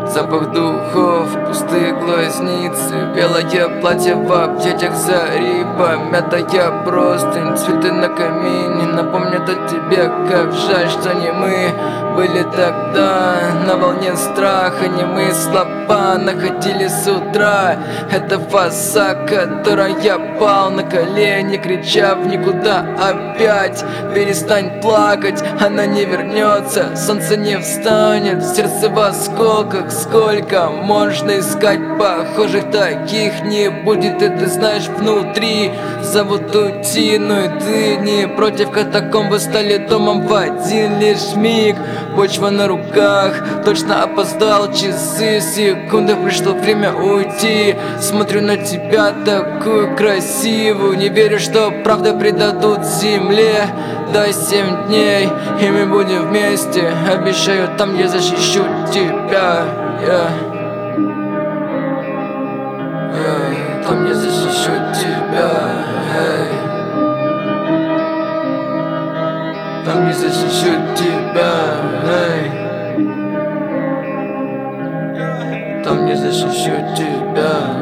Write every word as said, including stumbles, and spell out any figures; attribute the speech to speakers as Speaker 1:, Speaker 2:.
Speaker 1: Запах духов, пустые глазницы, белое платье в объятиях зари, помятая простынь, цветы на камине напомнят о тебе. Как жаль, что не мы были тогда на волне страха, не мы слова находили с утра. Это фаса, которая пал на колени, крича в никуда опять. Перестань плакать, она не вернется, солнце не встанет, сердце в осколках. Сколько можно искать похожих таких? Не будет, и ты знаешь внутри. Зовут уйти, но и ты не против. Катакомбы стали домом в один лишь миг. Почва на руках, точно опоздал, часы, секунды, пришло время уйти. Смотрю на тебя такую красивую, не верю, что правда предадут земле. Дай семь дней, и мы будем вместе. Обещаю, там я защищу тебя. Yeah. Yeah. Там я защищу тебя. Hey. Там я защищу тебя. Hey. Там я защищу тебя.